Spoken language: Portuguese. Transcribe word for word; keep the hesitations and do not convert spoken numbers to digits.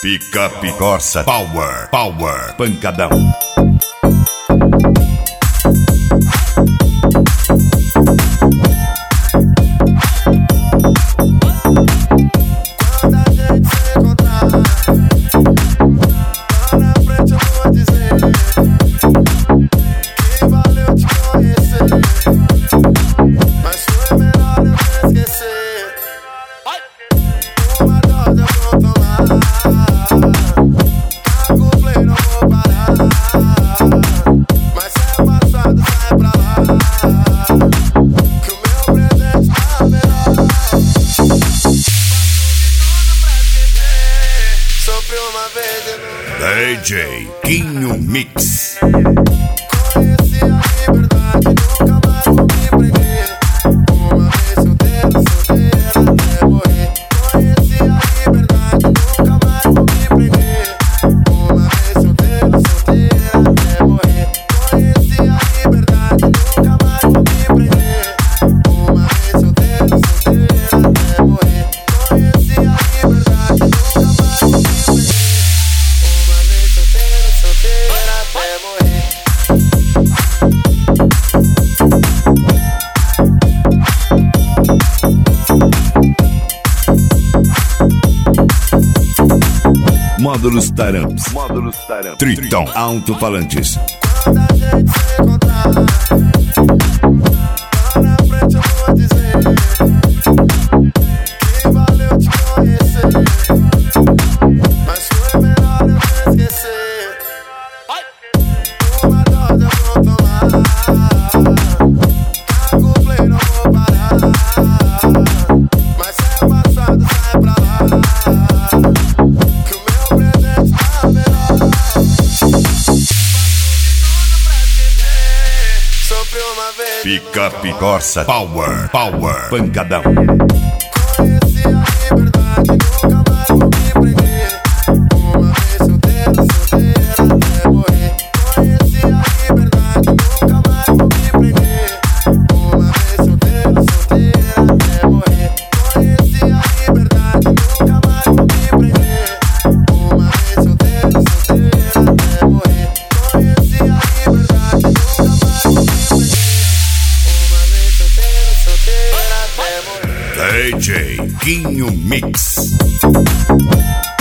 Picape Corsa Power, Power, pancadão. Quando a gente se encontrar, lá na frente eu vou dizer que valeu te conhecer, mas foi melhor eu te esquecer. Uma dose eu vou tomar, cargo play não vou parar, mas se é passado sai pra lá, que o meu presente tá melhor. Sofri uma vez e nunca D J Quinho Mix. conheci a liberdade, nunca mais vou me prender. Uma vez solteiro, solteira até morrer. Conheci a liberdade, nunca mais vou me prender. Uma vez solteiro, solteira até morrer. Conheci a liberdade, nunca mais vou me prender. Uma vez solteiro, solteira até morrer. Conheci a liberdade, nunca mais vou me prender. Uma vez solteiro, solteira até morrer. Módulos Taramps, Módulos Taramps, Triton Alto-Falantes. Quando a gente se encontrar, lá na frente eu vou dizer que valeu te conhecer, mas foi melhor eu te esquecer. Uma dose eu vou tomar, cargo play não vou parar, mas se é passado sai pra lá, que o meu presente tá melhor. Sofri uma vez, Picape Corsa Power, Power, pancadão. conheci a liberdade, nunca mais vou me prender. Uma vez solteiro, solteira até morrer. Conheci a liberdade, nunca mais vou me prender. Uma vez solteiro, solteira até morrer. Conheci a liberdade, nunca mais vou me prender. Uma vez solteiro, solteira até morrer. Conheci a liberdade, nunca mais vou me prender. Uma vez solteiro, solteira até morrer. D J Quinho Mix.